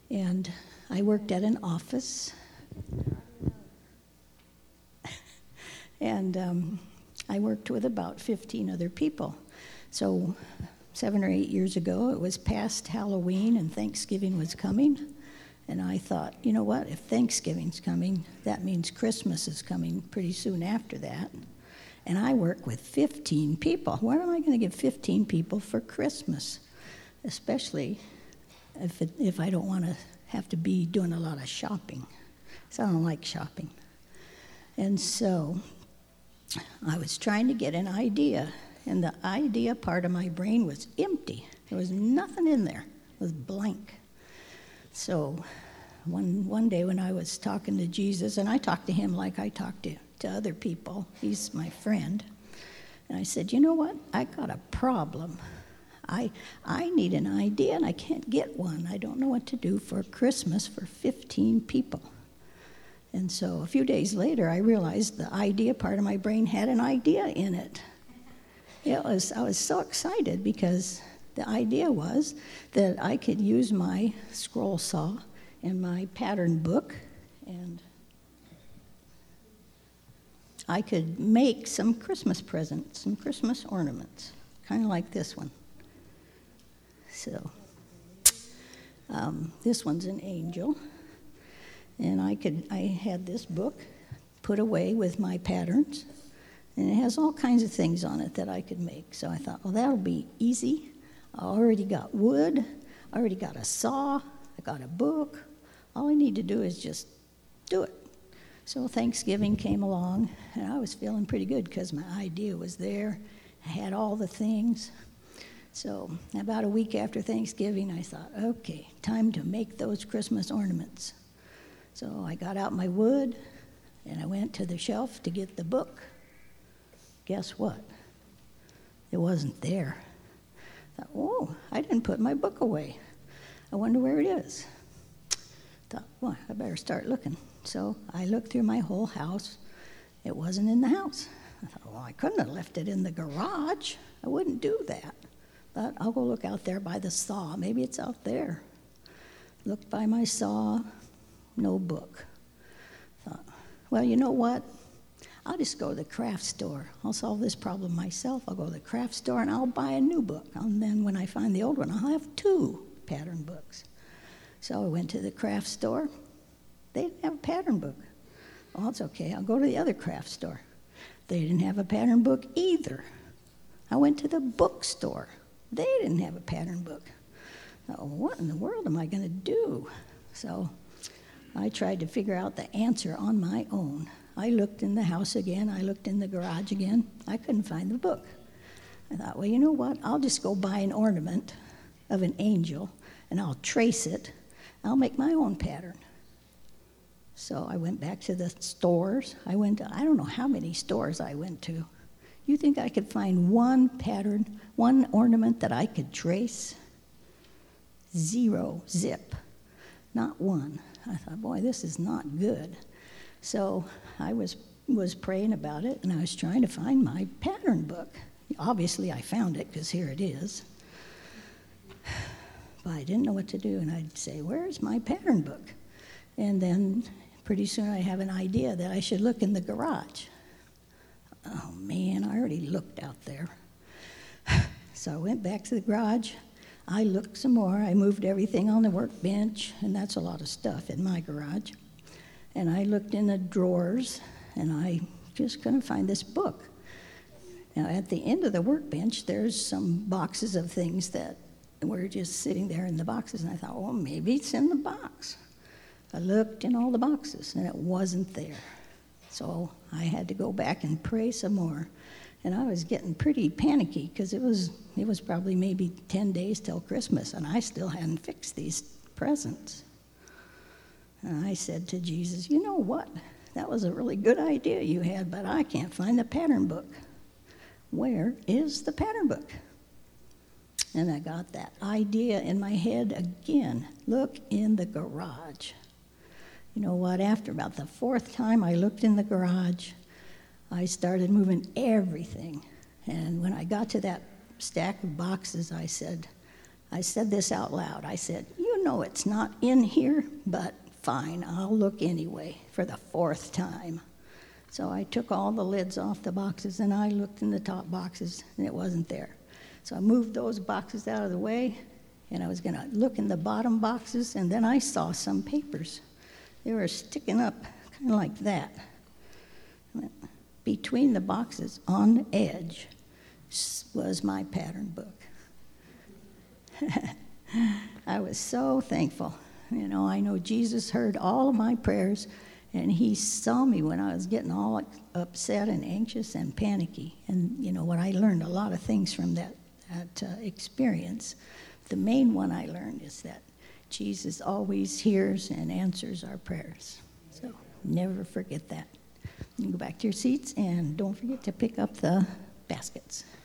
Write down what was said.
And I worked at an office. And I worked with about 15 other people. So 7 or 8 years ago, it was past Halloween and Thanksgiving was coming. And I thought, you know what, if Thanksgiving's coming, that means Christmas is coming pretty soon after that. And I work with 15 people. Where am I going to give 15 people for Christmas? Especially if I don't want to have to be doing a lot of shopping. So I don't like shopping. And so I was trying to get an idea, and the idea part of my brain was empty. There was nothing in there. It was blank. So one day when I was talking to Jesus, and I talked to him like I talk to other people. He's my friend. And I said, you know what? I got a problem. I need an idea, and I can't get one. I don't know what to do for Christmas for 15 people. And so a few days later, I realized the idea part of my brain had an idea in it. I was so excited because the idea was that I could use my scroll saw and my pattern book, and I could make some Christmas presents, some Christmas ornaments, kind of like this one. So this one's an angel, and I had this book put away with my patterns, and it has all kinds of things on it that I could make. So I thought, well, that'll be easy. I already got wood, I already got a saw, I got a book. All I need to do is just do it. So Thanksgiving came along, and I was feeling pretty good because my idea was there. I had all the things. So about a week after Thanksgiving, I thought, okay, time to make those Christmas ornaments. So I got out my wood, and I went to the shelf to get the book. Guess what? It wasn't there. I thought, oh, I didn't put my book away. I wonder where it is. Thought, well, I better start looking. So I looked through my whole house. It wasn't in the house. I thought, well, I couldn't have left it in the garage. I wouldn't do that. But I'll go look out there by the saw. Maybe it's out there. Looked by my saw, no book. Thought, well, you know what? I'll just go to the craft store. I'll solve this problem myself. I'll go to the craft store and I'll buy a new book. And then when I find the old one, I'll have 2 pattern books. So I went to the craft store. They didn't have a pattern book. Well, it's okay. I'll go to the other craft store. They didn't have a pattern book either. I went to the bookstore. They didn't have a pattern book. Oh, what in the world am I going to do? So I tried to figure out the answer on my own. I looked in the house again. I looked in the garage again. I couldn't find the book. I thought, well, you know what? I'll just go buy an ornament of an angel, and I'll trace it. I'll make my own pattern. So I went back to the stores. I don't know how many stores I went to. You think I could find one pattern, one ornament that I could trace? 0, zip, not one. I thought, boy, this is not good. So I was praying about it, and I was trying to find my pattern book. Obviously, I found it because here it is. But I didn't know what to do, and I'd say, where's my pattern book? And then pretty soon I have an idea that I should look in the garage. Oh, man, I already looked out there. So I went back to the garage. I looked some more. I moved everything on the workbench, and that's a lot of stuff in my garage. And I looked in the drawers, and I just couldn't find this book. Now, at the end of the workbench, there's some boxes of things that were just sitting there in the boxes, and I thought, well, maybe it's in the box. I looked in all the boxes, and it wasn't there. So I had to go back and pray some more. And I was getting pretty panicky because it was probably maybe 10 days till Christmas, and I still hadn't fixed these presents. And I said to Jesus, you know what? That was a really good idea you had, but I can't find the pattern book. Where is the pattern book? And I got that idea in my head again. Look in the garage. You know what? After about the 4th time I looked in the garage, I started moving everything. And when I got to that stack of boxes, I said this out loud. I said, you know it's not in here, but fine, I'll look anyway for the 4th time. So I took all the lids off the boxes, and I looked in the top boxes, and it wasn't there. So I moved those boxes out of the way, and I was going to look in the bottom boxes, and then I saw some papers. They were sticking up kind of like that. Between the boxes, on the edge, was my pattern book. I was so thankful. You know, I know Jesus heard all of my prayers, and he saw me when I was getting all upset and anxious and panicky. And, you know, what I learned a lot of things from that experience. The main one I learned is that Jesus always hears and answers our prayers. So never forget that. You can go back to your seats, and don't forget to pick up the baskets.